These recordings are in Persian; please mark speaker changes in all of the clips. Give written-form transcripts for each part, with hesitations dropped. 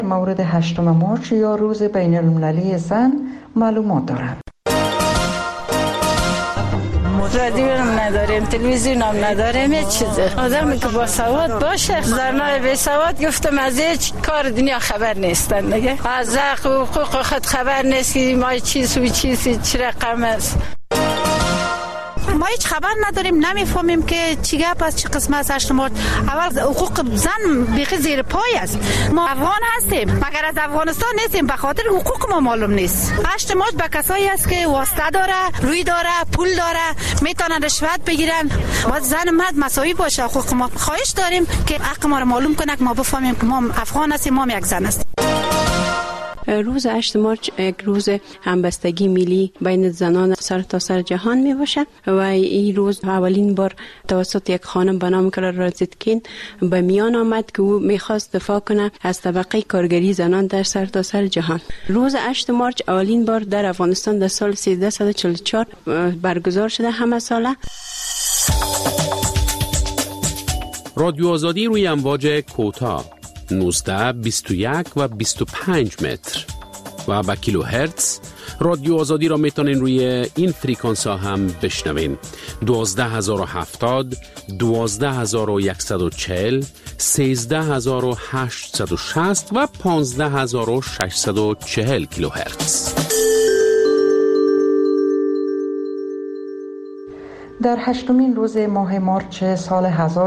Speaker 1: مورد 8 مارچ یا روز بین المللی زن معلومات دارند.
Speaker 2: رادیو هم نداریم، تلویزیون هم نداریم، هیچ چیزه. آدمی که با سواد باشه، زنای بی سواد گفتم از هیچ کار دنیا خبر نیستن دیگه. از حق و حقوق خود خبر نیست که ما چیز و چیزی چه رقم است.
Speaker 3: ما هیچ خبر نداریم، نمیفهمیم که چی گپ است، چه قسمت است 8 مارچ. اول حقوق زن بیخی زیر پای است. ما افغان هستیم مگر از افغانستان نیستیم، به خاطر حقوق ما معلوم نیست. 8 مارچ به کسایی است که واسطه داره، روی داره، پول داره، میتونن رشوت بگیرن. باید زن مرد مساوی باشه. حقوق ما خواهش داریم که حق ما رو معلوم کنه که ما بفهمیم که ما افغان هستیم، ما یک زن هستیم.
Speaker 4: روز 8 مارچ یک روز همبستگی ملی بین زنان سر تا سر جهان می باشه و این روز اولین بار توسط یک خانم به نام کلارا رازیتکین به میان آمد که او میخواست دفاع کنه از طبقه کارگری زنان در سر تا سر جهان. روز 8 مارچ اولین بار در افغانستان در سال 1344 برگزار شده همه ساله.
Speaker 5: رادیو آزادی روی امواج کوتاه 19, 21 و 25 متر و با کیلو هرتز. رادیو آزادی را میتونین روی این فریکانس ها هم بشنوین. 12070, 12140, 13860 و 15640 کیلو هرتز.
Speaker 1: در 8مین روز ماه مارچ سال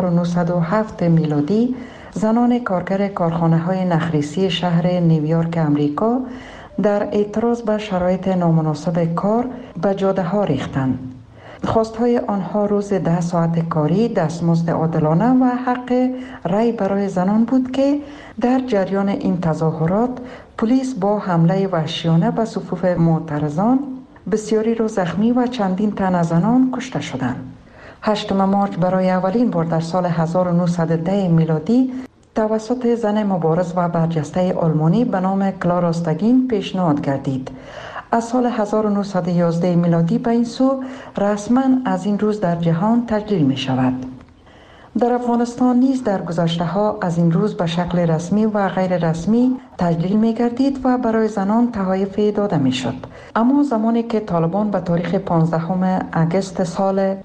Speaker 1: 1907 میلادی زنان کارگر کارخانه‌های نخریسی شهر نیویورک امریکا در اعتراض به شرایط نامناسب کار به جاده‌ها ریختند. خواست‌های آنها روز 10 ساعت کاری، دستمزد عادلانه و حق رأی برای زنان بود که در جریان این تظاهرات پلیس با حمله وحشیانه به صفوف معترضان بسیاری را زخمی و چندین تن از زنان کشته شدند. 8 مارچ برای اولین بار در سال 1910 میلادی توسط زن مبارز و برجسته آلمانی به نام کلارا رازیتکین پیشنهاد گردید. از سال 1911 میلادی به این سو رسما از این روز در جهان تجلیل می شود. در افغانستان نیز در گذشته ها از این روز به شکل رسمی و غیر رسمی تجلیل می گردید و برای زنان تحایف داده می شد. اما زمانی که طالبان به تاریخ 15 اگست سال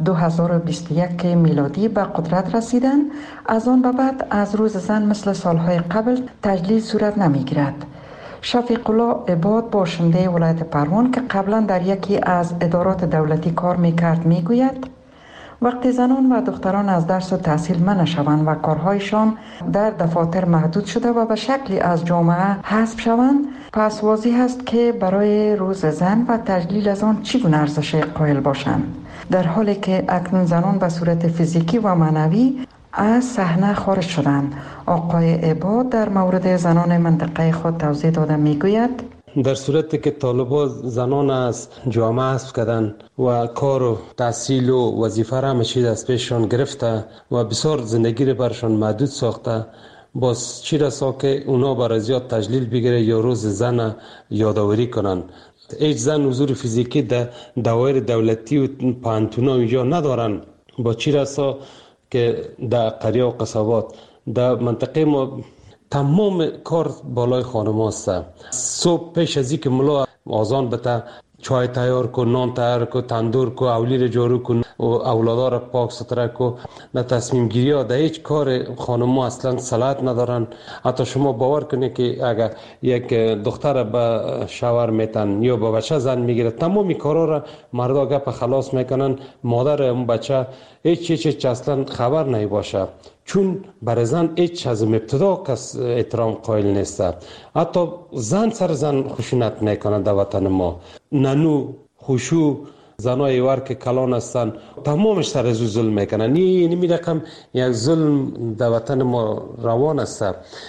Speaker 1: 2021 میلادی به قدرت رسیدند، از آن به بعد از روز زن مثل سالهای قبل تجلیل صورت نمی گیرد. شفیق الله عباد باشنده ولایت پروان که قبلا در یکی از ادارات دولتی کار می کرد می گوید وقتی زنان و دختران از درس و تحصیل منع شوند و کارهایشان در دفاتر محدود شده و به شکلی از جامعه حذف شوند، پس واضح است که برای روز زن و تجلیل از آن چگونه ارزش قائل باشند، در حالی که اکنون زنان به صورت فیزیکی و معنوی از صحنه خارج شدند. آقای عباد در مورد زنان منطقه خود توضیح داده میگوید
Speaker 6: در صورتی که طالبان زنان از جامعه حذف کردن و کار و تحصیل و وظیفه را همه از پیششان گرفته و بسیار زندگی را برشان محدود ساخته، باز چی رسا که اونا برای زیاد تجلیل بگیره یا روز زن یادآوری کنن. هیچ زن حضور فیزیکی در دوایر دولتی و پانتونا اینجا ندارن. با چی رسا که در قریه و قصابات در منطقه ما تمام کار بالای خانم هست. صبح پیش از این که ملا آذان بته چای تیار کن، نان تیار کن، تندور کن، اولی را جارو کن و اولادا را پاک ستره کن. نه تصمیم گیری ها در هیچ کار خانم ها اصلا صلاحیت ندارن. حتی شما باور کنید که اگر یک دختر به شوهر میتن یا به بچه زن میگیره، تمامی کارا را مردا گپ خلاص میکنن، مادر اون بچه هیچ اصلا خبر نمی باشه، چون برای زن هیچ از ابتدا کس احترام قائل نیست. حتی زن سر زن خشونت میکنه در وطن ما. ننو خوشو زنای ور که کلان هستن تمامش سر از ظلم میکنن. این رقم یک ظلم در وطن ما روان است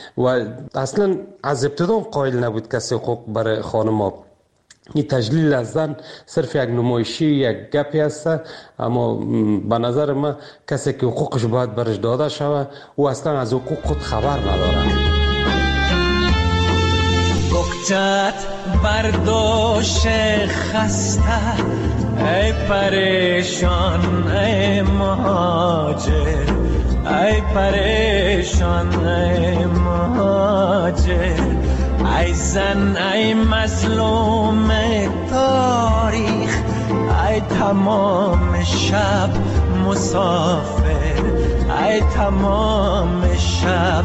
Speaker 6: و اصلا از ابتدا قائل نبود کسی حقوق برای خانم. این تجلیل از زن صرف یک نمایشی، یک گپی است، اما به نظر من کسی که حقوقش باید برش داده شود او اصلا از حقوق خود خبر نداره.
Speaker 7: گفتت برداشت خسته ای پریشان ای مهاجر، ای پریشان ای مهاجر، ای زن ای مظلوم تاریخ، ای تمام شب مسافر، ای تمام شب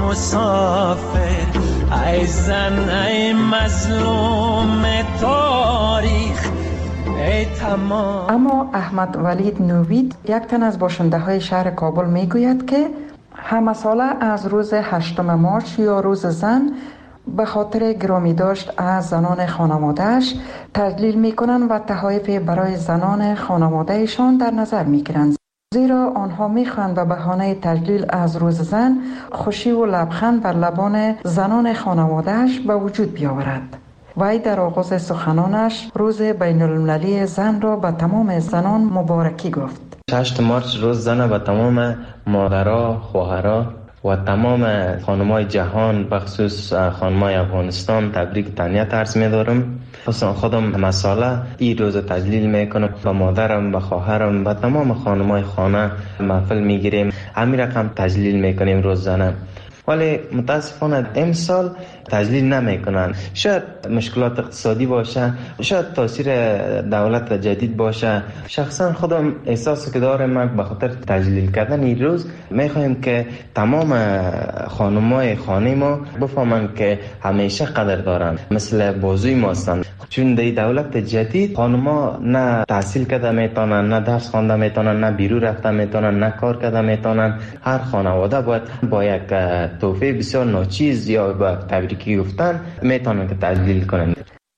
Speaker 7: مسافر، ای زن ای مظلوم تاریخ، ای تمام.
Speaker 1: اما احمد ولید نوید، یک تن از باشنده های شهر کابل میگوید که همه ساله از روز 8 مارچ یا روز زن به خاطر گرامی داشت از زنان خانوادهش تجلیل میکنند و تحایف برای زنان خانوادهشان در نظر میگیرند، زیرا آنها میخواهند به بهانه تجلیل از روز زن خوشی و لبخند بر لبان زنان خانوادهش به وجود بیاورد. وی در آغاز سخنانش روز بین المللی زن را به تمام زنان مبارکی گفت.
Speaker 8: 8 مارچ روز زن به تمام مادرها، خواهرها و تمام خانم‌های جهان، بخصوص خانم‌های افغانستان تبریک تهنیت عرض می‌دارم. خودم مساله این روز تجلیل میکنم، با مادرم، با خواهرم، با تمام خانم‌های خانه محفل میگیریم، همین رقم تجلیل میکنیم روز زن. ولی متاسفانه امسال تجلیل نمیکنن. شاید مشکلات اقتصادی باشه، شاید تاثیر دولت جدید باشه. شخصا خودم احساس که دارم به خاطر تجلیل کردن این روز میخوایم که تمام خانمای خانه ما بفهمن که همیشه قدر دارن، مثل بازوی ما هستن. چون در دولت جدید خانما نه تحصیل کرده میتونن، نه درس خوانده میتونن، نه بیرون رفته میتونن، نه کار کرده میتونن. هر خانواده باید با یک تحفه بسیار ناچیز یا با تبریکی گفتن میتونن که تجلیل کنن.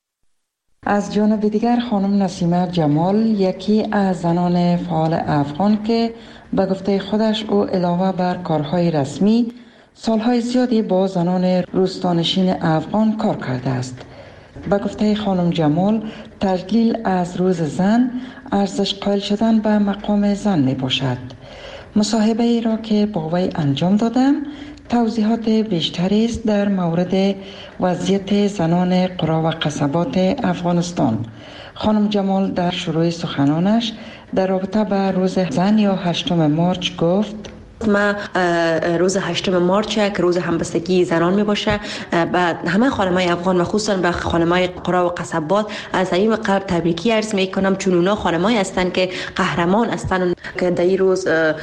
Speaker 1: از جانب دیگر خانم نسیمه جمال، یکی از زنان فعال افغان که به گفته خودش او علاوه بر کارهای رسمی سالهای زیادی با زنان روستانشین افغان کار کرده است. به گفته خانم جمال، تجلیل از روز زن ارزش قائل شدن به مقام زن می باشد. مصاحبه ای را که با وی انجام دادم توضیحات بیشتری است در مورد وضعیت زنان قرا و قصبات افغانستان. خانم جمال در شروع سخنانش در رابطه به روز زن یا 8 مارچ گفت:
Speaker 9: ما روز 8 مارچ که روز همبستگی زنان می باشه، به همه خانمای افغان و خصوصا به خانمای قرا و قصبات از صمیم قلب تبریکی عرض می کنم، چون اونا خانمایی هستند که قهرمان هستند. که در این روز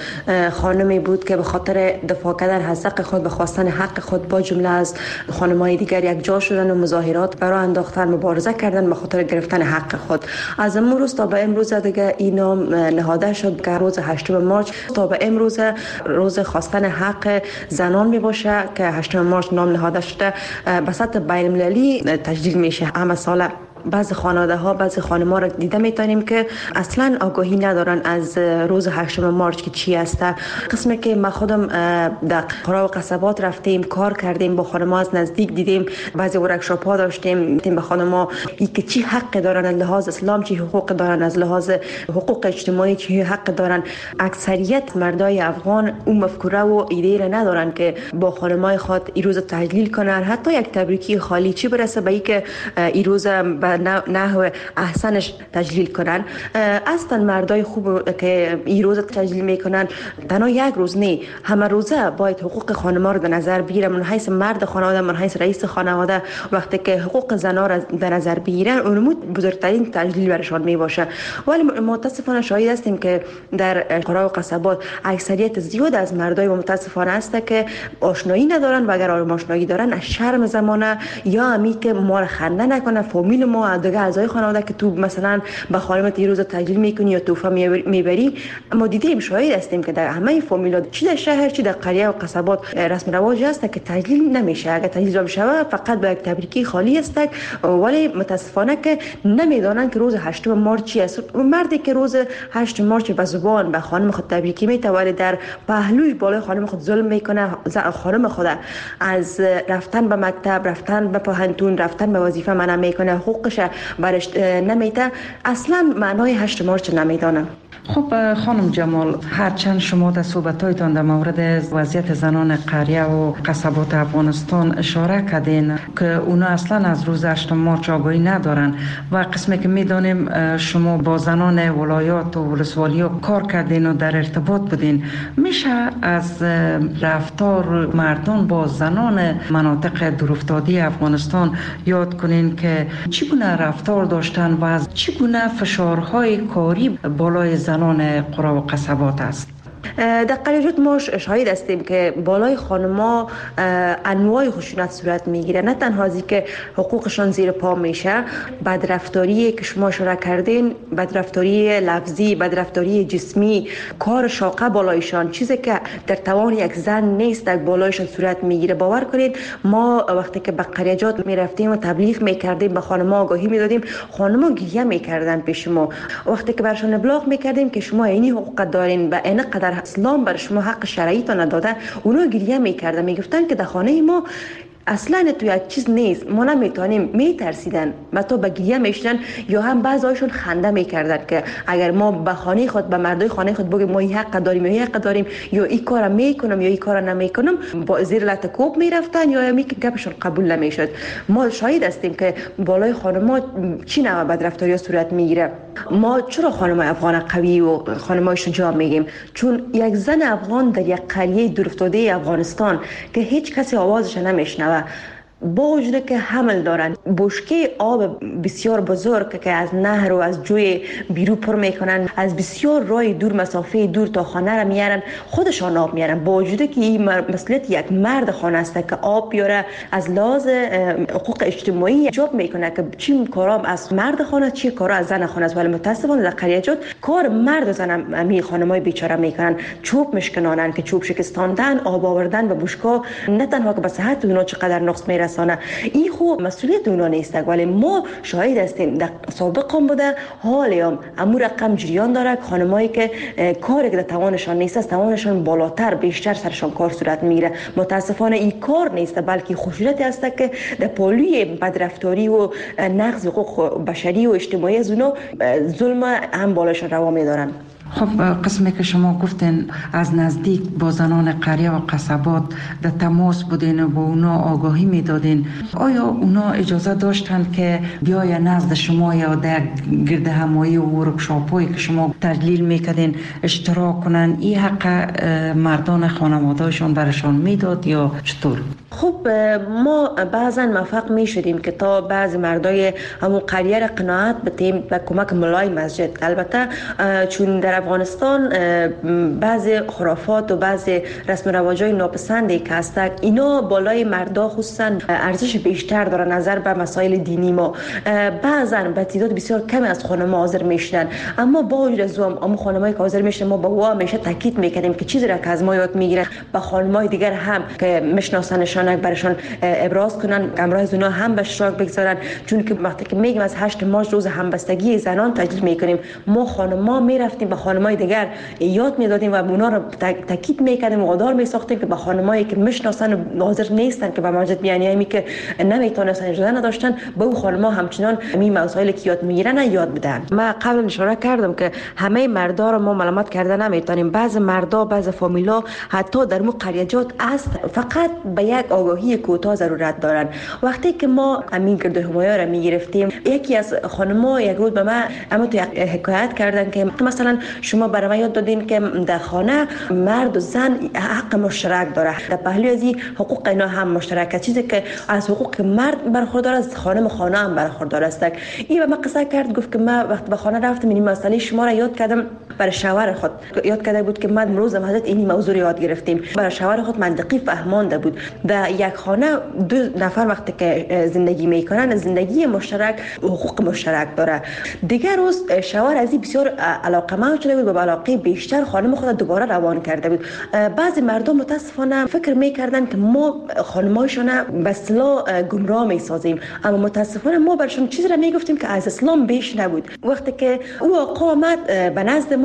Speaker 9: خانمی بود که به خاطر دفاع کردن از حق خود، به خواستن حق خود با جمله از خانمای دیگر یک جا شدن و مظاهرات برای انداختن، مبارزه کردن به خاطر گرفتن حق خود. از اون روز تا به امروز دیگه این نام نهاده شد که روز 8 مارچ تا به امروز روز خواستن حق زنان می باشه که 8 مارچ نام نهاده شده. به سطح بین المللی تجلیل میشه. همه ساله بعض خانواده ها، بعض خانم‌ها را دیده میتونیم که اصلا آگاهی ندارن از روز 8 مارچ که چی است. قسمی که ما خودم در قرا و قصبات رفتیم، کار کردیم، با خانم‌ها از نزدیک دیدیم، بعضی ورکشاپ ها داشتیم، به خانم‌ها این که چی حق دارن از لحاظ اسلام، چی حقوق دارن از لحاظ حقوق اجتماعی، چی حق دارن. اکثریت مردای افغان اون مفکوره و ایده را ندارن که با خانم‌های خود این روز تجلیل کنن، حتی یک تبریکی خالی چی برسه به اینکه این روز نحو احسنش تجلیل کنن. اصلا مردای خوب که این روز تجلیل میکنن تنها یک روز نه، همه روزه باید حقوق خانم‌ها رو در نظر بگیرن. من حیث مرد خانواده، من حیث رئیس خانواده، وقتی که حقوق زن‌ها را در نظر بگیرن اون بزرگترین تجلیل برشان می باشه. ولی متاسفانه شاهد هستیم که در قرا و قصبات اکثریت زیاد از مردای متاسفانه است که آشنایی ندارن و اگر آشنایی دارن از شرم زمانه یا امی که ما را خنده نکنه فامیل ما دیگه اعضای خانواده که تو مثلا به خانمت این روز تجلیل میکنی یا تحفه میبری. ما دیدیم، شاهد هستیم که در همه فامیلا چی در شهر چی در قریه و قصبات رسم رواج هست که تجلیل نمیشه. اگر تجلیل بشه فقط به یک تبریکی خالی است. ولی متاسفانه که نمیدونن که روز 8 مارچ چی است. مردی که روز 8 مارچ به زبان به خانم خود تبریکی میته ولی در پهلوی بالای خانم خود ظلم میکنه. خانم خود از رفتن به مکتب، رفتن به پوهنتون، رفتن به وظیفه منع میکنه، حقوقش برش نمیده. اصلا معنای 8 مارچ نمیدانه.
Speaker 1: خب خانم جمال، هرچند شما در صحبت‌هایتان در مورد وضعیت زنان قریه و قصبات افغانستان اشاره کردین که اونا اصلا از روز 8 مارچ آگاهی ندارن و قسمی که میدانیم شما با زنان ولایات و ولسوالی‌ها کار کردین و در ارتباط بودین، میشه از رفتار مردان با زنان مناطق دورافتاده افغانستان یاد کنین که چگونه رفتار داشتن و از چگونه فشارهای کاری بالای زنان قرى و قصبات است؟
Speaker 9: در قریجات ما شاهد هستیم که بالای خانم‌ها انواع خشونت صورت میگیره. نه تنها ازی که حقوقشان زیر پا میشه، بدرفتاری که شما اشاره کردین، بدرفتاری لفظی، بدرفتاری جسمی، کار شاقه بالایشان، چیزی که در توان یک زن نیست در بالایشان صورت میگیره. باور کنید ما وقتی که به قریجات میرفتیم و تبلیغ میکردیم، به خانم‌ها آگاهی میدادیم، خانم‌ها گریه میکردن پیش ما. وقتی که برشان ابلاغ میکردیم که شما اینی حقوق دارین و این قدر اسلام بر شما حق شرعی تا نداده، اونا گریه میکردن، میگفتن که در خانه ما اصلا تو یک چیز نیست، ما نمیتونیم. میترسیدن و تو به گریه میشدن یا هم بعضیشون خنده میکردن که اگر ما به خانه خود، به مردای خانه خود بگیم ما این حق داریم یا این حق داریم یا این کارو میکنم یا این کارو نمیکنم، با زیر لط کوب میرفتن یا می که گپشون قبول نمیشد. ما شاهد هستیم که بالای خانم‌ها چی نوع بدرفتاری صورت میگیره. ما چرا خانم‌های افغان قوی و خانم‌های شجاع میگیم؟ چون یک زن افغان در یک قریه دورافتاده افغانستان که هیچ کسی آوازش نمیشنوه، با وجود که حمل دارن، بشکه آب بسیار بزرگ که از نهر و از جوی بیرو پر میکنن، از بسیار راه دور، مسافه دور تا خانه را میارن، خودشان آب میارن، با وجود که این مسئولیت یک مرد خانه است که آب بیاره. از لحاظ حقوق اجتماعی جواب میکنه که چی کارام از مرد خانه، چی کارا از زن خانه است. ولی متاسفانه در قریجات کار مرد و زن می خانمای بیچاره میکنن، چوب مشکنانن که چوب شکستاندن، آب آوردن به بشکا، نه تنها که به صحت اونا چقدر نقص میرسه، این خو مسئولیت اونا نیست. ولی ما شاهد هستیم در سابق هم بوده، حالی هم امور رقم جریان داره، خانمایی که کاری که در توانشان نیست، از توانشان بالاتر بیشتر سرشان کار صورت میگیره. متاسفانه این کار نیست، بلکه خشونتی است که در پالوی بدرفتاری و نقض حقوق بشری و اجتماعی از اونا ظلم هم بالاشان روا میدارن.
Speaker 1: خب قسمی که شما گفتین از نزدیک با زنان قریه و قصبات در تماس بودین و با اونا آگاهی میدادین، آیا اونا اجازه داشتن که بیای نزد شما یا در گرد همایی و ورکشاپایی که شما تجلیل میکردین اشتراک کنن؟ این حق مردان خانوادهشون برشان میداد یا چطور؟
Speaker 9: خب ما بعضا موفق می شدیم که تا بعض مردای همون قریه را قناعت بدیم به کمک ملای مسجد. البته چون در افغانستان بعض خرافات و بعض رسم و رواجای ناپسندی که هستند، اینا بالای مردا خصوصا ارزش بیشتر داره نظر به مسائل دینی ما. بعضا به تعداد بسیار کمی از خانم‌ها حاضر میشدن، اما با وجود از اون خانمایی که حاضر میشدن ما با وا همیشه تاکید میکردیم که چیزی را که از ما یاد میگیرن به خانم‌های دیگر هم که میشناسنشان برشان ابراز کنن، امروز اونا هم به اشتراک بگذارن. چون که وقتی که میگیم از 8 مارچ روز همبستگی زنان تجلیل میکنیم، ما خانم‌ها میرفتیم به خانم‌های دیگر یاد میدادیم و اونا رو تاکید میکردیم و وادار میساختیم که به خانم‌هایی که میشناسن و حاضر نیستن که به مسجد بیان، که نمیتونستن اجازه نداشتن، به اون خانم‌ها همچنان این مسائلی که یاد میگیرن یاد بدن. من قبل اشاره کردم که همه مردا رو ما ملامت کرده نمیتونیم. بعض مردا، بعض فامیلا حتی در مو قریجات است فقط به یک آگاهی کوتاه ضرورت دارن. وقتی که ما امین گرد همایی را میگرفتیم، یکی از خانم‌ها یک روز به من اما تو حکایت کردن که مثلا شما برای من یاد دادین که در خانه مرد و زن حق مشترک داره، در پهلوی از این حقوق اینا هم مشترکه، چیزی که از حقوق مرد برخوردار از خانم هم برخوردار است. این به من قصه کرد، گفت که من وقتی به خانه رفتم این مسئله شما را یاد کردم، برای شوهر خود یاد کرده بود که من امروز حضرت این موضوع یاد گرفتیم. برای شوهر خود منطقی فهمانده بود. در یک خانه 2 نفر وقتی که زندگی میکنن، زندگی مشترک حقوق مشترک داره. دیگر روز شوهر از این بسیار علاقه‌مند شده بود و به علاقه بیشتر خانم خود دوباره روان کرده بود. بعضی مردم متاسفانه فکر میکردن که ما خانمایشون به اصطلاح گمراه میسازیم، اما متاسفانه ما برشون چیزی را میگفتیم که از اسلام بیش نبود. وقتی که او آقا آمد به نزد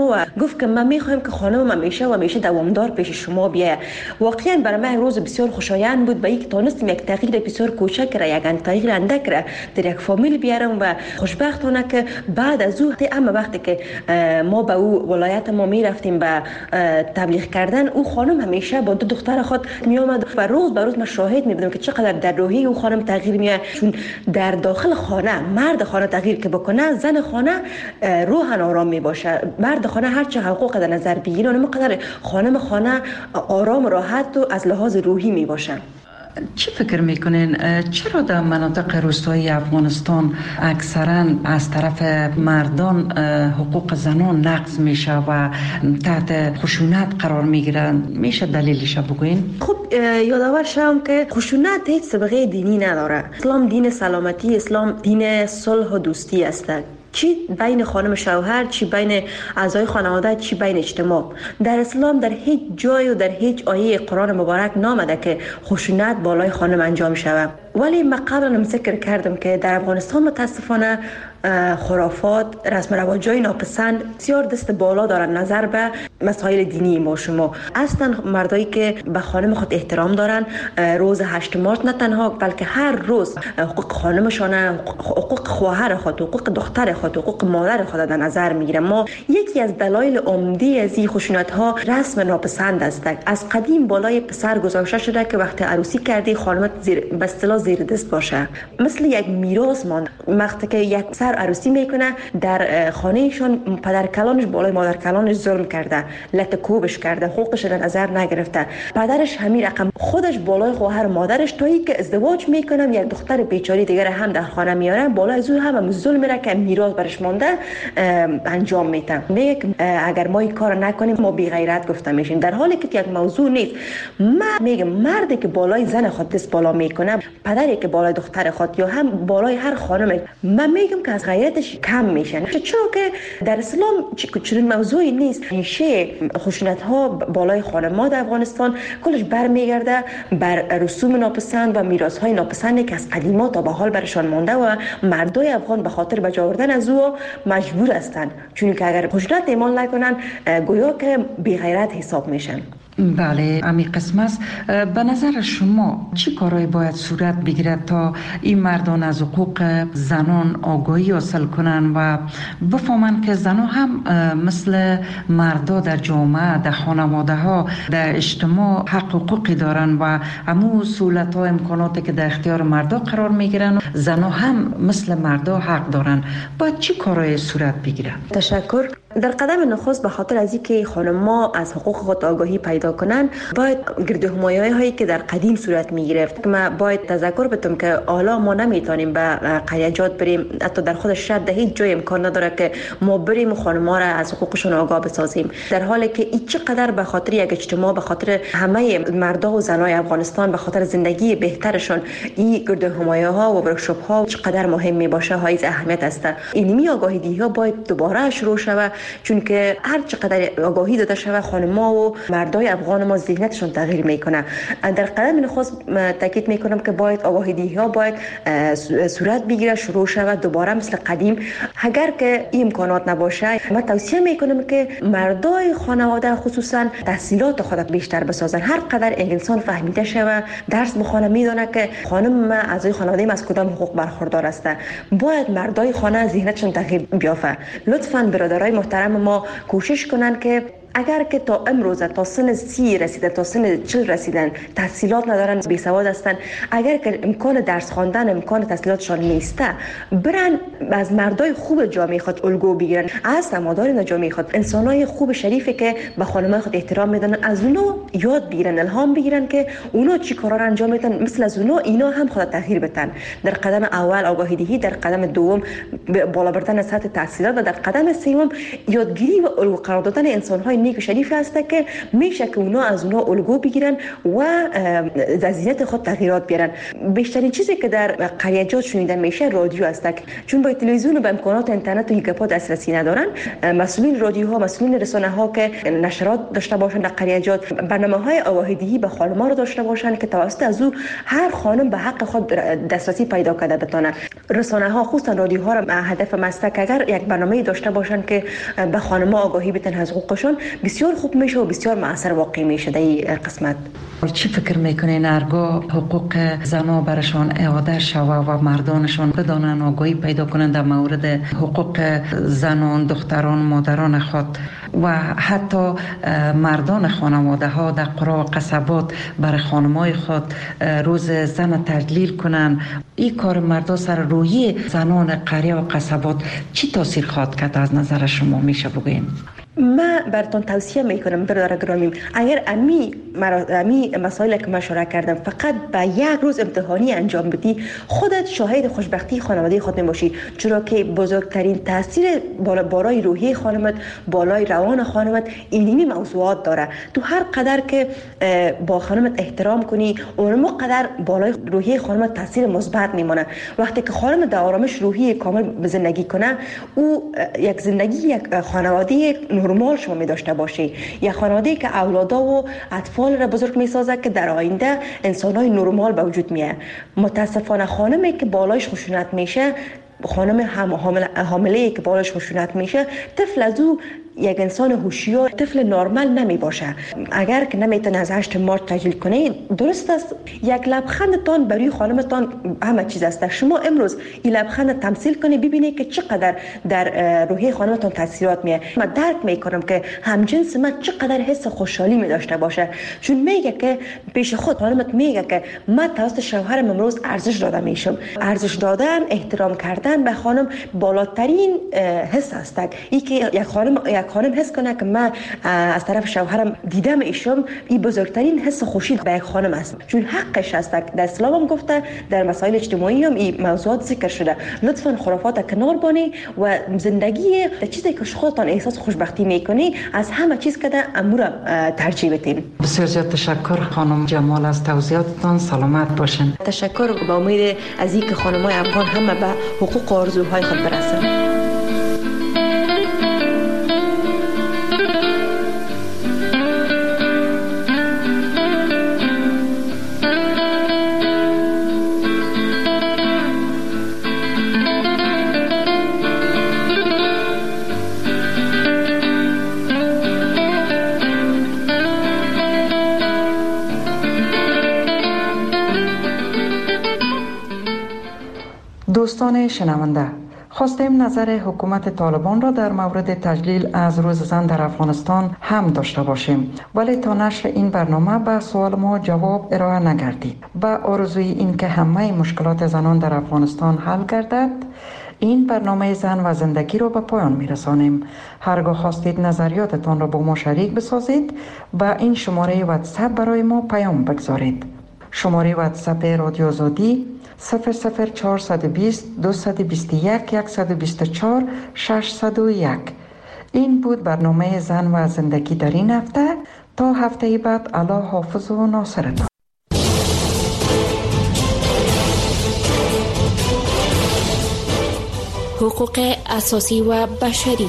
Speaker 9: ما و گفت که من میخوایم که خانم همیشه دوامدار پیش شما بیاید. واقعا برای من روز بسیار خوشایند بود، به یک تونستم یک تغییر بسیار کوچک را، یک تغییر اندک را در یک فامیل بیارم و خوشبختانه که بعد از او اما وقتی که ما به او ولایت ما میرفتیم به تبلیغ کردن، او خانم همیشه با دو دختر خود می آمد و روز به روز من شاهد می بودم که چقدر در روحی او خانم تغییر میاد. چون در داخل خانه مرد خانه تغییر که بکنه، زن خانه روحاً آرام می باشه. مرد خانه هر چه حقوق در نظر بگیره اونقدر خانم خانه آرام راحت و از لحاظ روحی می باشه.
Speaker 1: چی فکر میکنین چرا در مناطق روستایی افغانستان اکثرا از طرف مردان حقوق زنان نقض میشه و تحت خشونت قرار میگیرن؟ میشه دلیلش بگوین؟
Speaker 9: خب یادآور شوم که خشونت هیچ سابقه دینی نداره. اسلام دین سلامتی، اسلام دین صلح و دوستی است، چی بین خانم شوهر، چی بین اعضای خانواده، چی بین اجتماع. در اسلام در هیچ جای و در هیچ آیه قرآن مبارک نامده که خشونت بالای خانم انجام شود. ولی من قبلا ذکر کردم که در افغانستان متاسفانه خرافات، رسم رواج‌های ناپسند بسیار دست بالا دارن نظر به مسائل دینی ما شما. اصلا مردایی که به خانم خود احترام دارن روز 8 مارچ نه تنها بلکه هر روز حقوق خانمشان، حقوق خواهر خود، حقوق دختر خود، حقوق مادر خود در نظر میگیرن. ما یکی از دلایل عمده از این خشونت ها رسم ناپسند است. از قدیم بالای پسر گذاشته شده که وقتی عروسی کردی خانم به اصطلاح زیر دست باشه، مثل یک میراث ماند. وقتی که یک پسر عروسی میکنه در خانهشون پدر کلانش بالای مادر کلانش ظلم کرده، لت کوبش کرده، حقوقش در نظر نگرفته. پدرش همین رقم خودش بالای خواهر مادرش تا اینکه ازدواج میکنن یک دختر بیچاره دیگر هم در خانه میارن، بالای از اون هم ظلم میره که میراث برش مونده انجام میدن. میگه اگر ما این کار نکنیم ما بی غیرت گفته میشیم، در حالی که یک موضوع نیست. من میگم مردی که بالای زن خود دست بالا میکنه، پدری که بالای دختر خود یا هم بالای هر خانم، من میگم که از غیرتش کم میشن. چرا که در اسلام چنین موضوعی نیست. میشه خشونت ها بالای خانم‌ها در افغانستان کلش برمیگرده بر رسوم ناپسند و میراث های ناپسندی که از قدیما تا به حال برشان مانده و مردای افغان به خاطر بجا آوردن از او مجبور هستند، چون که اگر خشونت اعمال نکنن گویا که بی غیرت حساب میشن.
Speaker 1: بله، امی قسم است. به نظر شما چی کارهایی باید صورت بگیرد تا این مردان از حقوق زنان آگاهی حاصل کنند و بفهمند که زنان هم مثل مردا در جامعه، در خانواده ها، در اجتماع حق حقوقی دارند و همون سهولت ها، امکاناتی که در اختیار مردا قرار میگیرن زنان هم مثل مردا حق دارند؟ باید چی کارهایی صورت بگیرد؟
Speaker 9: تشکر. در قدم نخست به خاطر از اینکه خانم‌ها از حقوق خود آگاهی پیدا کنن، باید گردهمایی‌هایی که در قدیم صورت می‌گرفت، ما باید تذکر بدم که حالا ما نمیتونیم به قریجات بریم، حتی در خود شهر در هیچ جای امکان نداره که ما بریم و خانم‌ها را از حقوقشون آگاه بسازیم، در حالی که این چقدر به خاطر یک اجتماع، به خاطر همه مردا و زنای افغانستان، به خاطر زندگی بهترشون این گردهمایی‌ها و ورکشاپ‌ها چقدر مهم میباشه، حائز اهمیت است. اینمی آگاهی‌ها باید دوباره شروع شود، چون که هر چقدر آگاهی داده شود خانم‌ها و مردای افغان ما ذهنیتشون تغییر میکنه. در قدم نخست تاکید میکنم که باید آگاهی‌ها باید صورت بگیره، شروع شود دوباره مثل قدیم. اگر که این امکانات نباشه، من توصیه میکنم که مردای خانواده خصوصا تحصیلات خود بیشتر بسازن. هر قدر انسان فهمیده شود، درس بخونه، میدونه که خانم اعضای خانواده از کدام حقوق برخوردار است، باید مردای خانه ذهنیتشون تغییر بیافته. لطفاً برادرای محترم ما کوشش کنن که اگر که تا امروز تا سن 30 رسیدن، تا سن 40 رسیدن، تحصیلات ندارن، بی سواد هستن، اگر که امکان درس خواندن، امکان تحصیلاتشان نیسته، برن از مردای خوب جامعه خود الگو بگیرن، از سماداران جامعه خود، انسانای خوب شریفی که به خانمای خود احترام میدن، از اونها یاد بگیرن، الهام بگیرن که اونها چی کارا را انجام میدن، مثل از اونها اینا هم خود تغییر بدن. در قدم اول آگاهی دهی، در قدم دوم بالا بردن سطح تحصیلات و در قدم سوم یادگیری و الگو قرار دادن انسان‌های نیک و شریف هست که میشه که اونا از اونا الگو بگیرن و از ذهنیت خود تغییرات بیارن. بیشترین چیزی که در قریه‌جات شنیده میشه رادیو است، چون با تلویزیون و به امکانات اینترنت و گپا دسترسی ندارن. مسئولین رادیوها، مسئولین رسانه‌ها که نشرات داشته باشن در قریه‌جات، برنامه‌های آگاهی‌دهی به خانم‌ها رو داشته باشن که توسط از او هر خانم به حق خود دسترسی پیدا کرده بتونه. رسانه‌ها خصوصا رادیوها را هدف مسلک اگر یک برنامه‌ای داشته باشن که به خانم‌ها آگاهی بدن از حقوقشون، بسیار خوب میشه و بسیار مؤثر واقع میشه در این قسمت.
Speaker 1: چی فکر میکنین هرگاه حقوق زنها برشان اعاده شوه و مردانشان بدانن آگاهی پیدا کنند در مورد حقوق زنان، دختران، مادران خود و حتی مردان خانواده ها در قرا و قصبات برای خانمای خود روز زن تجلیل کنند، این کار مردا سر روی زنان قریه و قصبات چی تاثیر خواهد کرد از نظر شما میشه بگوین؟
Speaker 9: من براتون توصیه میکنم برادر گرامی، اگر امی مسائلی که مشوره کردم فقط به یک روز امتحانی انجام بدی، خودت شاهد خوشبختی خانواده خود میباشی، چرا که بزرگترین تاثیر بالای روحی خانمت، بالای روان خانمت اینمی موضوعات داره. تو هر قدر که با خانمت احترام کنی، اونم قدر بالای روحی خانمت تاثیر مثبت میمونه. وقتی که خانمت در آرامش روحی کامل زندگی کنه، او یک زندگی یک خانواده نرمال شما می داشته باشی، یا خانواده که اولادا و اطفال را بزرگ می سازه که در آینده انسانای نرمال به وجود میاد. متاسفانه خانمی که بالایش خشونت میشه، خانم حامله که بالایش خشونت میشه، طفل از او یک انسان هوشیار، طفل نرمال نمی باشه. اگر که نمیتونه از 8 مارچ تجلیل کنه، درست است یک لبخندتان برای خانمتان همه چیز است. شما امروز این لبخند تمثیل کنی، ببینید که چقدر در روحی خانمتان تاثیرات میاره. من درک میکنم که همجنس من چقدر حس خوشحالی می داشته باشه، چون میگه که پیش خود خانمت میگه که من توسط شوهرم امروز ارزش داده میشم. ارزش دادن، احترام کردن به خانم بالاترین حس است. این که یک خانم حس کنه که من از طرف شوهرم دیدم ایشم، این بزرگترین حس خوشی به یک خانم است، چون حقش است. در اسلام هم گفته، در مسائل اجتماعی هم این موضوعات ذکر شده. لطفا خرافات کنار بانی و زندگی چیزی که خودتان احساس خوشبختی میکنی از همه چیز کده امور ترجیح بدین.
Speaker 1: بسیار زیاد تشکر خانم جمال از توضیحاتتان. سلامت باشین.
Speaker 9: تشکر. با امید از اینکه خانم‌های افغان همه به حقوق و آرزوهای خود برسن.
Speaker 1: دوستان شنونده، خواستیم نظر حکومت طالبان را در مورد تجلیل از روز زن در افغانستان هم داشته باشیم، ولی تا نشر این برنامه به سوال ما جواب ارائه نگردید. با آرزوی این که همه مشکلات زنان در افغانستان حل گردد، این برنامه زن و زندگی را به پایان میرسانیم. هرگاه خواستید نظریاتتان را با ما شریک بسازید، با این شماره واتساپ برای ما پیام بگذارید. شماره واتساپ رادیو آزادی 00420 221 124 601. این بود برنامه زن و زندگی در این هفته. تا هفته بعد، الله حافظ و ناصرتان.
Speaker 10: حقوق اساسی و بشری.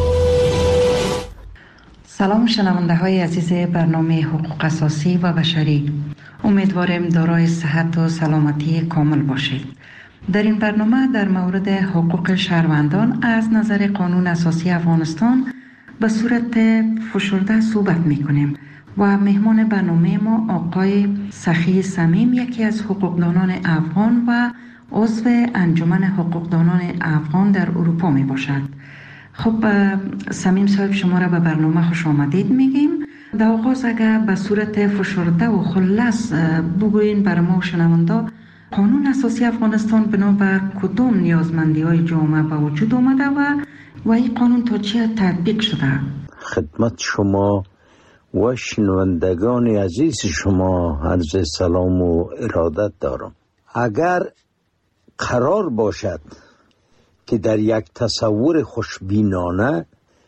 Speaker 1: سلام شنونده های عزیز برنامه حقوق اساسی و بشری. امیدواریم دارای صحت و سلامتی کامل باشید. در این برنامه در مورد حقوق شهروندان از نظر قانون اساسی افغانستان به صورت فشرده صحبت میکنیم و مهمان برنامه ما آقای سخی صمیم، یکی از حقوقدانان افغان و عضو انجمن حقوقدانان افغان در اروپا می باشد. خب صمیم صاحب، شما را به برنامه خوش آمدید میگیم. در آغاز اگر به صورت فشرده و خلاص بگوین برای ما شنونده، قانون اساسی افغانستان بنابر کدام نیازمندی های جامعه به وجود آمده و این قانون تا چه تطبیق شده؟
Speaker 11: خدمت شما و شنوندگان عزیز شما عرض سلام و ارادت دارم. اگر قرار باشد که در یک تصور خوشبینانه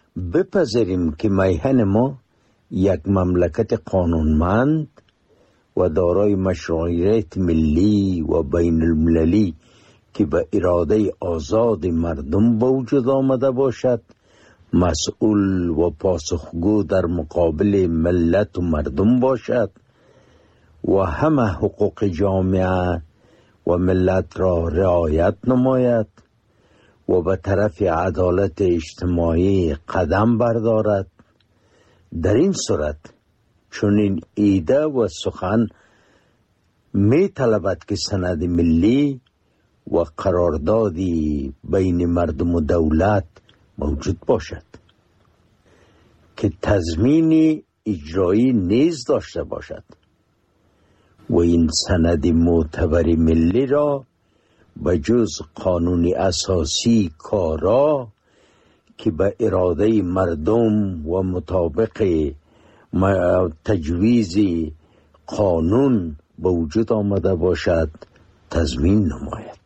Speaker 11: بپذیریم که میهن ما یک مملکت قانونمند و دارای مشروعیت ملی و بین المللی که به اراده آزاد مردم به وجود آمده باشد، مسئول و پاسخگو در مقابل ملت و مردم باشد و همه حقوق جامعه و ملت را رعایت نماید و به طرف عدالت اجتماعی قدم بردارد. در این صورت چنین ایده و سخن می طلبد که سند ملی و قراردادی بین مردم و دولت موجود باشد که تضمین اجرایی نیز داشته باشد و این سند معتبر ملی را به جز قانون اساسی کارا که به اراده مردم و مطابق تجویز قانون به وجود آمده باشد تضمین نماید.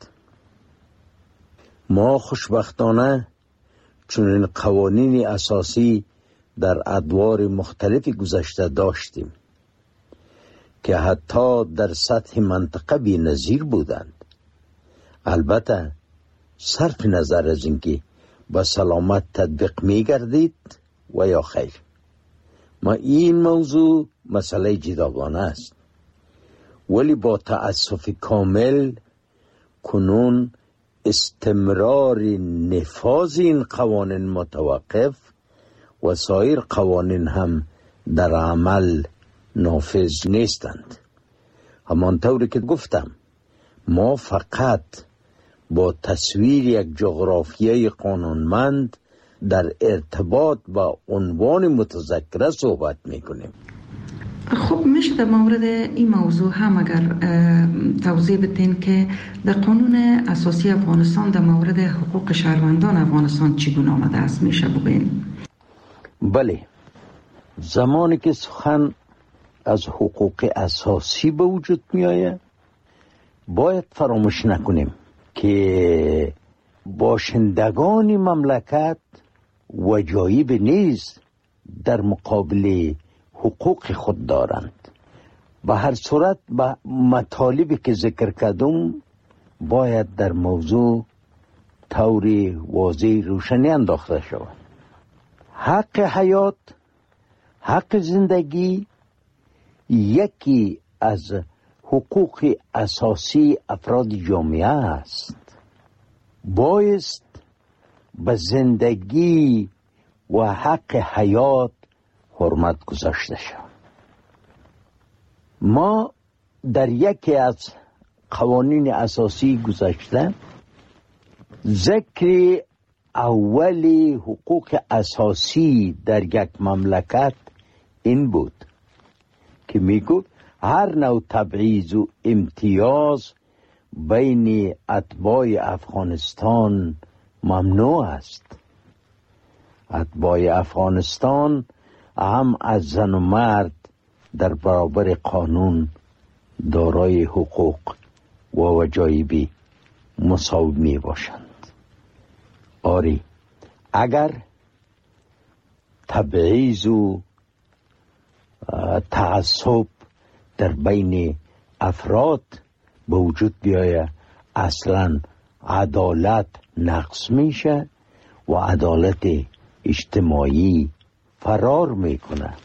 Speaker 11: ما خوشبختانه چنین قوانین اساسی در ادوار مختلف گذشته داشتیم که حتی در سطح منطقه بی‌نظیر بودند. البته صرف نظر از اینکه با سلامت تطبیق می گردید و یا خیر. ما این موضوع مسئله جداگانه است، ولی با تأسف کامل کنون استمرار نفاذ این قوانین متوقف و سایر قوانین هم در عمل نافذ نیستند. همانطوری که گفتم ما فقط با تصویر یک جغرافیای قانونمند در ارتباط با عنوان متذکره صحبت میکنیم.
Speaker 1: خب میشه در مورد این موضوع هم اگر توضیح بدین که در قانون اساسی افغانستان در مورد حقوق شهروندان افغانستان چگونه آمده است میشه بگین؟
Speaker 11: بله، زمانی که سخن از حقوق اساسی به وجود می آید باید فراموش نکنیم که باشندگان مملکت وجایب نیز در مقابل حقوق خود دارند. به هر صورت به مطالبی که ذکر کردم باید در موضوع طور واضح روشنی انداخته شود. حق حیات، حق زندگی یکی از حقوق اساسی افراد جامعه است. بایست به زندگی و حق حیات حرمت گذاشته شود. ما در یکی از قوانین اساسی گذشته ذکر اولی حقوق اساسی در یک مملکت این بود که میگفت هر نوع تبعیض و امتیاز بین اتباع افغانستان ممنوع است. اتباع افغانستان هم از زن و مرد در برابر قانون دارای حقوق و وجایبی مساوی می باشند. آری، اگر تبعیض و تعصب در بین افراد به وجود بیاید اصلا عدالت نقص میشه و عدالت اجتماعی فرار میکنه.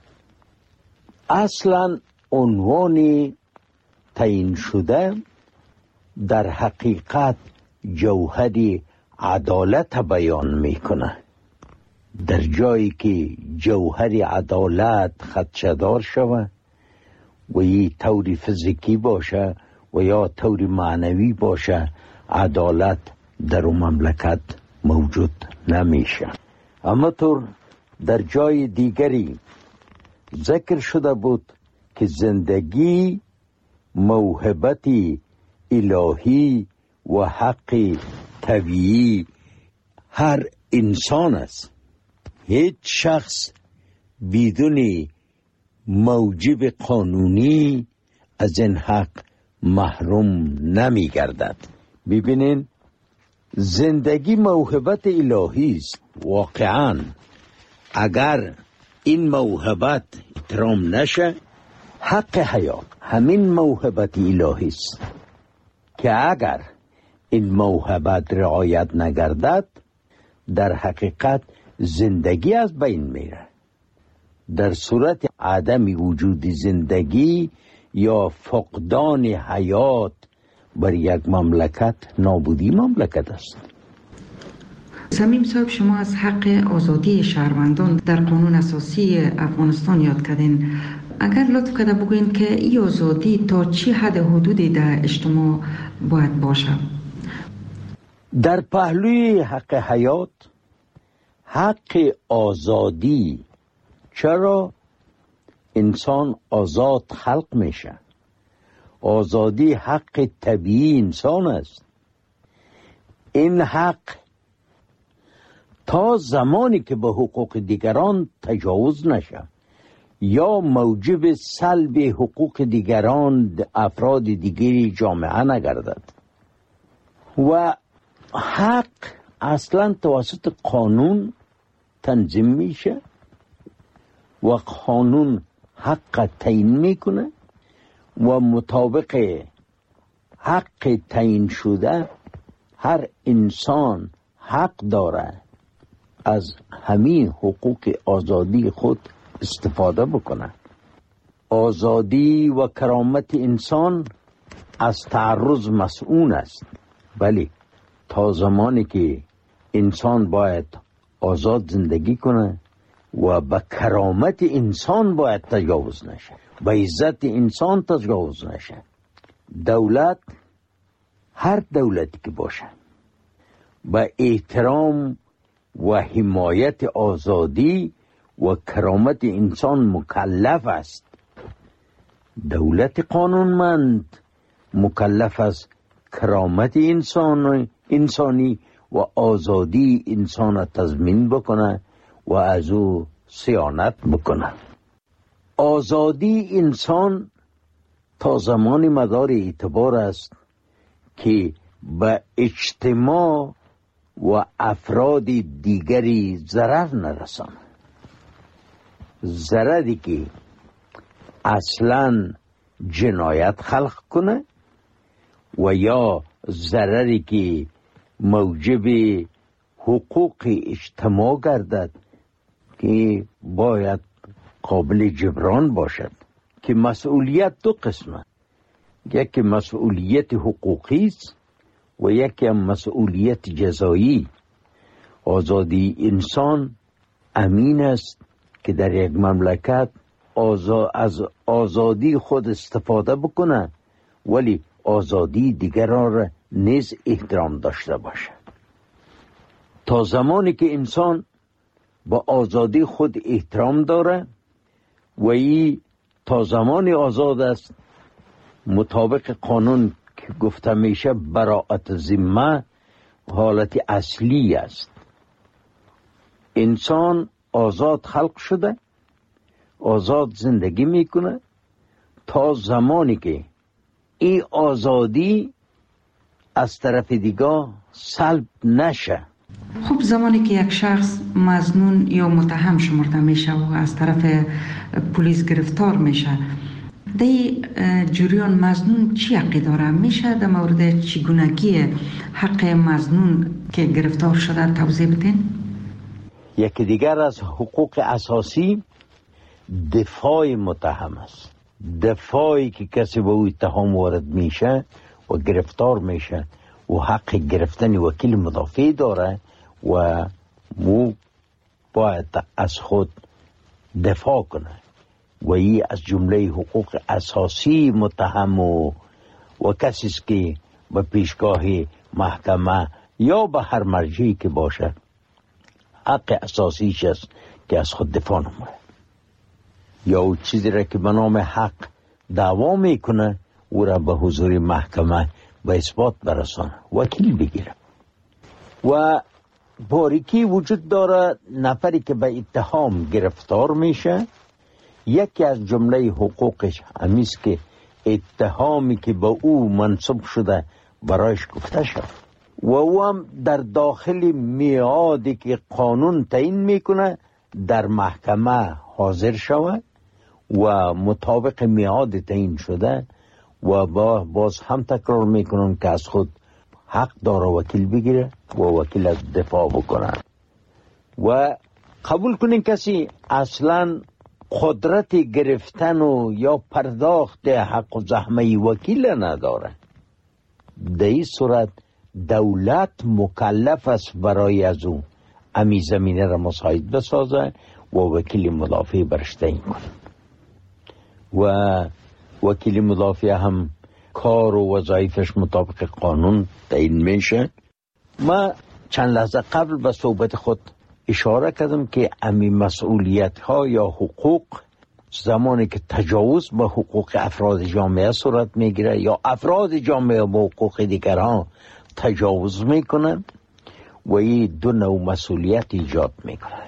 Speaker 11: اصلا عنوان تعیین شده در حقیقت جوهر عدالت بیان میکنه. در جایی که جوهر عدالت خدشه‌دار شود و یه طور فیزیکی باشه و یا طور معنوی باشه، عدالت در اون مملکت موجود نمیشه. اما طور در جای دیگری ذکر شده بود که زندگی موهبتی الهی و حق طبیعی هر انسان است. هیچ شخص بدون موجب قانونی از این حق محروم نمی گردد. ببینین، زندگی موهبت الهی است. واقعا اگر این موهبت احترام نشه، حق حیات همین موهبت الهی است که اگر این موهبت رعایت نگردد در حقیقت زندگی از بین میره. در صورت عدم وجود زندگی یا فقدان حیات بر یک مملکت نابودی مملکت است.
Speaker 1: صمیم صاحب، شما از حق آزادی شهروندان در قانون اساسی افغانستان یاد کردین. اگر لطف کرده بگوین که این آزادی تا چی حد حدودی در اجتماع باید باشه؟
Speaker 11: در پهلوی حق حیات، حق آزادی، چرا انسان آزاد خلق میشه. آزادی حق طبیعی انسان است. این حق تا زمانی که به حقوق دیگران تجاوز نشه یا موجب سلب حقوق دیگران افراد دیگری جامعه نگردد. و حق اصلا توسط قانون تنظیم میشه و قانون حق تعیین میکنه و مطابق حق تعیین شده هر انسان حق داره از همین حقوق آزادی خود استفاده بکنه. آزادی و کرامت انسان از تعرض مسئول است، ولی تا زمانی که انسان باید آزاد زندگی کنه و به کرامت انسان باید تجاوز نشه، به عزت انسان تجاوز نشه. دولت، هر دولتی که باشه، به احترام و حمایت آزادی و کرامت انسان مکلف است. دولت قانونمند مکلف است کرامت انسانی و آزادی انسان تضمین بکنه و از او صیانت بکنه. آزادی انسان تا زمان مدار اعتبار است که به اجتماع و افراد دیگری ضرر نرسانه. ضرری که اصلا جنایت خلق کنه و یا ضرری که موجب حقوق اجتماع گردد که باید قابل جبران باشد. که مسئولیت دو قسمه، یکی مسئولیت حقوقی است و یکی مسئولیت جزایی. آزادی انسان امین است که در یک مملکت از آزادی خود استفاده بکنه، ولی آزادی دیگران را نیز احترام داشته باشه. تا زمانی که انسان با آزادی خود احترام داره و ای تا زمانی آزاد است، مطابق قانون که گفته میشه براءت ذمه حالت اصلی است. انسان آزاد خلق شده، آزاد زندگی میکنه تا زمانی که این آزادی از طرف دیگه سلب نشه.
Speaker 1: خب زمانی که یک شخص مظنون یا متهم شمرده میشه و از طرف پلیس گرفتار میشه، در جریان مظنون چی حقی داره؟ میشه در مورد چگونگی حق مظنون که گرفتار شده توضیح بدین؟
Speaker 11: یکی دیگر از حقوق اساسی دفاع متهم است. دفاعی که کسی به او اتهام وارد میشه و گرفتار میشه و حق گرفتن وکیل مدافع داره و مو باید از خود دفاع کنه و این از جمله حقوق اساسی متهم و کسی است که به پیشگاه محکمه یا به هر مرجعی که باشه حق اساسیش است که از خود دفاع نمونه یا او چیزی را که به نام حق دعوا میکنه او را به حضور محکمه به اثبات برسانه، وکیل بگیره. و باریکی وجود داره نفری که به اتهام گرفتار میشه، یکی از جمله حقوقش همیست که اتهامی که به او منصوب شده برایش گفته شد و او هم در داخل میعادی که قانون تعیین میکنه در محکمه حاضر شود و مطابق میعاد تعیین شده و باز هم تکرار میکنم که از خود حق داره وکیل بگیره و وکیل از دفاع بکنه. و قبول کنین کسی اصلا قدرت گرفتن و یا پرداخت حق و زحمه وکیل نداره. در این صورت دولت مکلف است برای از او امی زمینه را مساعد بسازه و وکیل مدافع برش تعیین کنه. و وکیل مدافع هم کار و وظایفش مطابق قانون تعیین میشه. ما چند لحظه قبل به صحبت خود اشاره کردم که امی مسئولیت ها یا حقوق زمانی که تجاوز به حقوق افراد جامعه صورت میگیره یا افراد جامعه به حقوق دیگران تجاوز میکنن و این دو نوع مسئولیت ایجاد میکنه.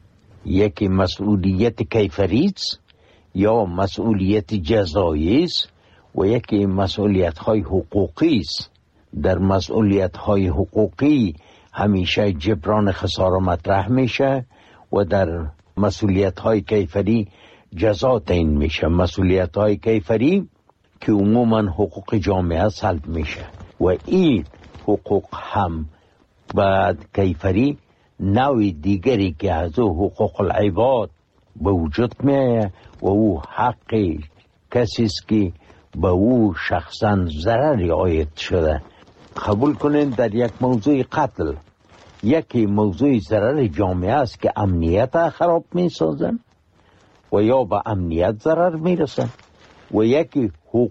Speaker 11: یکی مسئولیت کیفری است یا مسئولیت جزایی است و یکی مسئولیت های حقوقی است. در مسئولیت های حقوقی همیشه جبران خسارة مطرح میشه و در مسئولیت های کیفری جزا تعیین میشه. مسئولیت های کیفری که عموما حقوق جامعه سلب میشه و این حقوق هم بعد کیفری نوع دیگری که از حقوق العباد به وجود میه و او حق کسی است که به او شخصا ضرری عاید شده. قبول کنین در یک موضوع قتل یکی موضوع ضرر جامعه است که امنیت خراب می سازن و یا به امنیت ضرر می رسن و یکی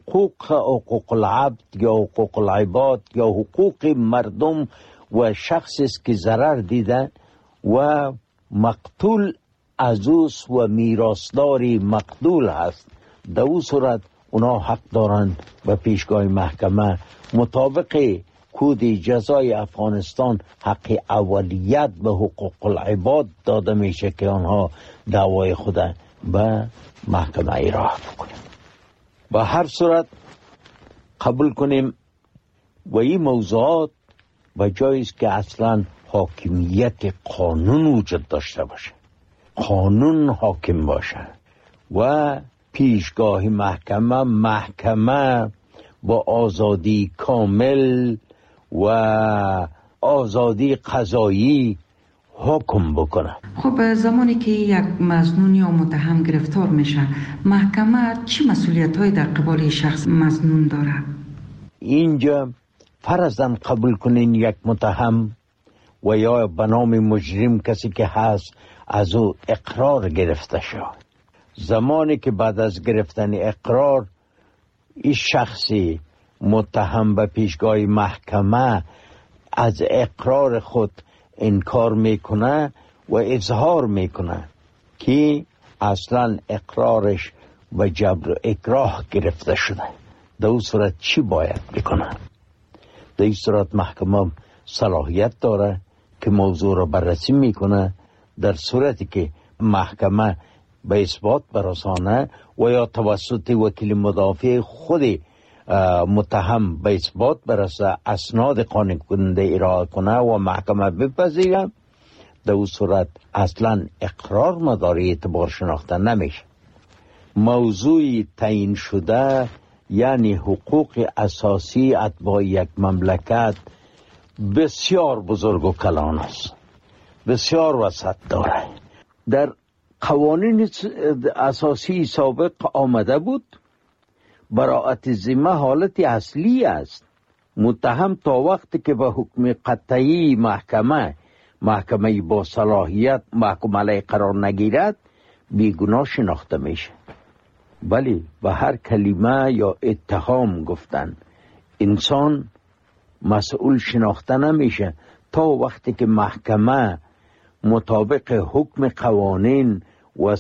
Speaker 11: حقوق العبد یا حقوق العباد یا حقوق مردم و شخصی است که ضرر دیدن و مقتول عزوز و میراثداری مقتول هست. در او صورت اونا حق دارند به پیشگاه محکمه مطابق کود جزای افغانستان حق اولیت به حقوق العباد داده میشه که آنها دعوای خود به محکمه ایراه بکنیم. به هر صورت قبول کنیم و این موضوعات به جایی است که اصلا حاکمیت قانون وجود داشته باشه، قانون حاکم باشه و پیشگاه محکمه با آزادی کامل و آزادی قضایی حکم بکنه.
Speaker 1: خب زمانی که یک مظنون یا متهم گرفتار میشه محکمه چی مسئولیت‌هایی در قبال شخص مظنون داره؟
Speaker 11: اینجا فرضاً قبول کنین یک متهم و یا به نام مجرم کسی که هست از او اقرار گرفته شد. زمانی که بعد از گرفتن اقرار این شخصی متهم به پیشگاه محکمه از اقرار خود انکار میکنه و اظهار میکنه که اصلا اقرارش و جبر و اکراه گرفته شده. در اون صورت چی باید بکنه؟ در این صورت محکمه صلاحیت داره که موضوع را بررسی میکنه. در صورتی که محکمه به اثبات برسانه و یا توسط وکیل مدافع خود متهم به اثبات برسه اسناد قانع کننده ارائه کنه و محکمه بپذیره، در اون صورت اصلا اقرار مداری اعتبار شناخته نمیشه. موضوع تعیین شده یعنی حقوق اساسی اتباع یک مملکت بسیار بزرگ و کلان است، بسیار وسعت داره. در قوانین اساسی سابق آمده بود براءت ذمه حالت اصلی است. متهم تا وقتی که به حکم قطعی محکمه با صلاحیت محکوم علیه قرار نگیرد بیگناه شناخته میشه. ولی به هر کلمه یا اتهام گفتن انسان مسئول شناخته نمیشه تا وقتی که محکمه مطابق حکم قوانین و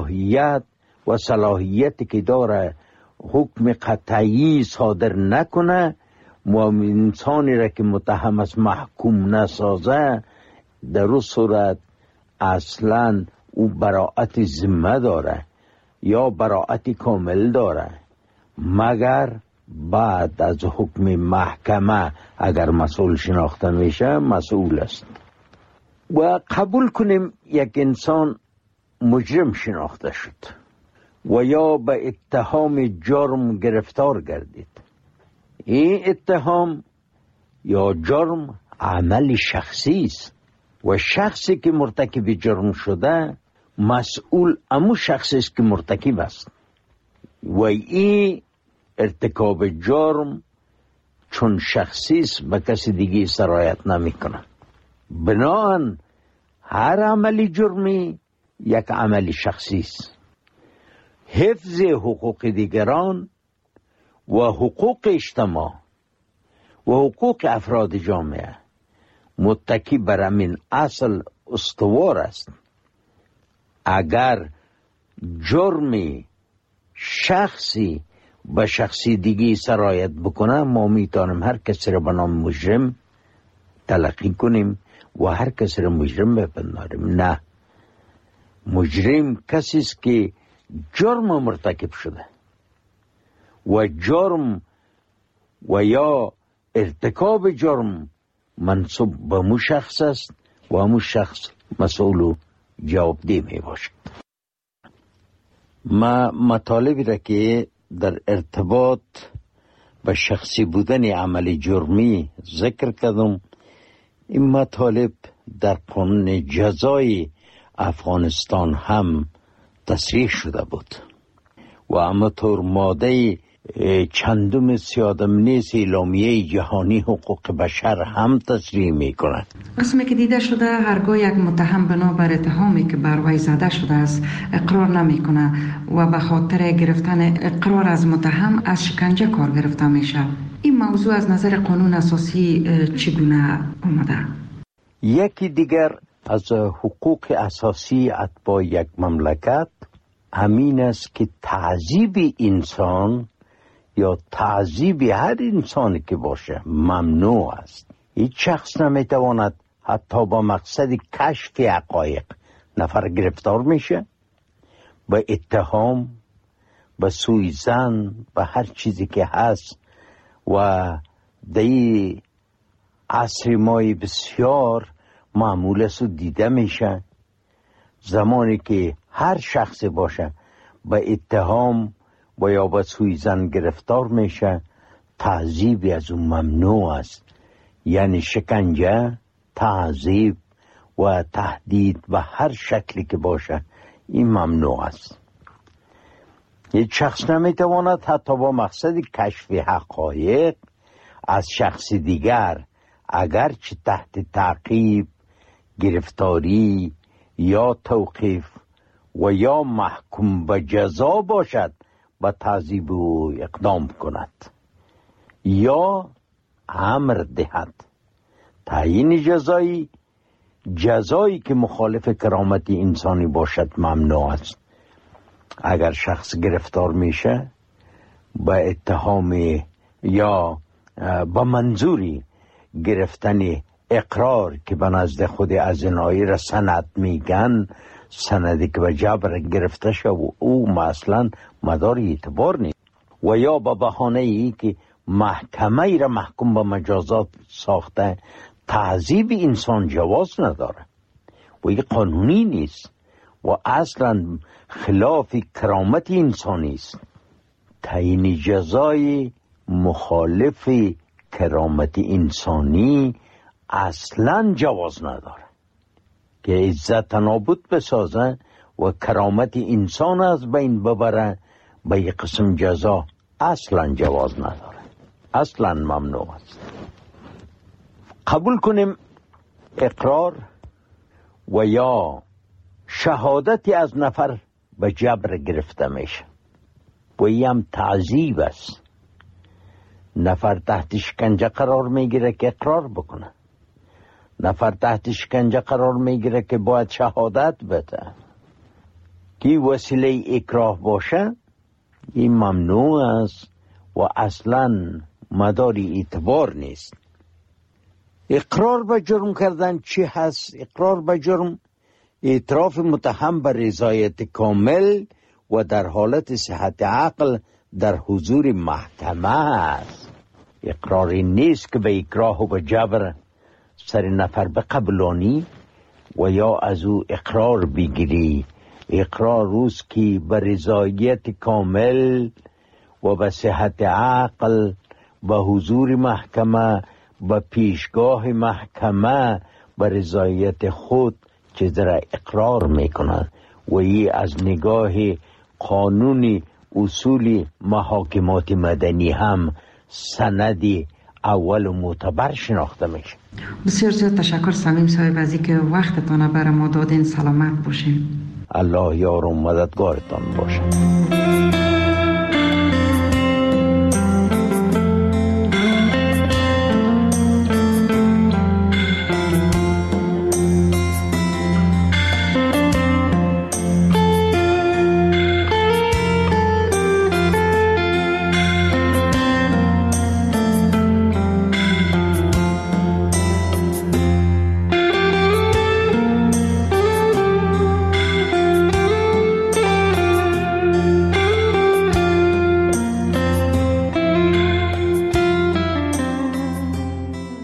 Speaker 11: صلاحیتی که داره حکم قطعی صادر نکنه و انسانی را که متهم است محکوم نسازه، در اون صورت اصلا او براءت ذمه داره یا براءت کامل داره، مگر بعد از حکم محکمه اگر مسئول شناخته میشه مسئول است. و قبول کنیم یک انسان مجرم شناخته شد و یا به اتهام جرم گرفتار گردید. این اتهام یا جرم عمل شخصی است و شخصی که مرتکب جرم شده مسئول امو شخصی است که مرتکب است و این ارتکاب جرم چون شخصی است به کسی دیگه سرایت نمی کنه. بنابراین هر عملی جرمی یک عمل شخصی است. حفظ حقوق دیگران و حقوق اجتماع و حقوق افراد جامعه متکی بر همین اصل استوار است. اگر جرمی شخصی به شخصی دیگی سرایت بکنه ما میتونیم هر کسی را به نام مجرم تلقی کنیم و هر کسی را مجرم بپنداریم. نه، مجرم کسی است که جرم مرتکب شده و جرم و یا ارتکاب جرم منصوب به مو شخص است و همون شخص مسئول و جوابدeh می باشد. ما مطالبی را که در ارتباط به شخصی بودن عمل جرمی ذکر کردم، این مطالب در قانون جزای افغانستان هم تصریح شده بود و همانطور ماده چندم 31 اعلامیه جهانی حقوق بشر هم تصریح می کند.
Speaker 1: رسمی که دیده شده هرگاه یک متهم بنابر اتهامی که بر وی زده شده است اقرار نمی کنه و به خاطر گرفتن اقرار از متهم از شکنجه کار گرفته میشه. این موضوع از نظر قانون اساسی چگونه آمده؟
Speaker 11: یکی دیگر از حقوق اساسی اتباع یک مملکت همین است که تعذیب انسان یا تعذیب هر انسانی که باشه ممنوع است. هیچ شخص نمیتواند حتی با مقصد کشف حقایق نفر گرفتار میشه، به اتهام، به سوءظن، به هر چیزی که هست و دی عصر مای بسیار معمول است و دیده میشه. زمانی که هر شخص باشه به اتهام و یا به سوءظن گرفتار میشه، تعذیب از اون ممنوع است. یعنی شکنجه، تعذیب و تهدید و هر شکلی که باشه این ممنوع است. یک شخص نمیتواند حتی با مقصد کشف حقایق از شخص دیگر اگرچه تحت تعقیب، گرفتاری یا توقیف و یا محکوم به جزا باشد به تعذیب او اقدام کند یا امر دهد. تعیین جزایی که مخالف کرامت انسانی باشد ممنوع است. اگر شخص گرفتار میشه به اتهام یا به منظوری گرفتن اقرار که به نزد خود ازنایی را سند میگن، سندی که به جبر گرفته شد و او مثلا مدار اعتبار نیست و یا به بهانه ای که محکمه ای را محکوم به مجازات ساخته، تعذیب انسان جواز نداره و این قانونی نیست و اصلا خلاف کرامت انسانی است. تعیین جزای مخالف کرامت انسانی اصلا جواز نداره که عزت نابود بسازه و کرامت انسان از بین ببره. به یک قسم جزا اصلا جواز نداره، اصلا ممنوع است. قبول کنیم اقرار و یا شهادتی از نفر به جبر گرفته میشه و این هم تعذیب است. نفر تحت شکنجه قرار میگیره که اقرار بکنه، نفر تحت شکنجه قرار میگیره که باید شهادت بده. که وسیله اکراه باشه این ممنوع است و اصلا مداری اعتبار نیست. اقرار به جرم کردن چی هست؟ اقرار به جرم اعتراف متهم به رضایت کامل و در حالت صحت عقل در حضور محکمه است. اقراری نیست که به اکراه و به جبر سر نفر بقبلانی و یا از او اقرار بگیری اقرار روز که به رضایت کامل و به صحت عقل به حضور محکمه به پیشگاه محکمه به رضایت خود چیز را اقرار میکنند و این از نگاه قانون اصول محاکمات مدنی هم سند اول و معتبر شناخته میشه.
Speaker 1: بسیار زیاد تشکر صمیم صاحب از اینکه وقتتان برای ما دادین. سلامت باشین.
Speaker 11: الله یار و مددگارتان باشه.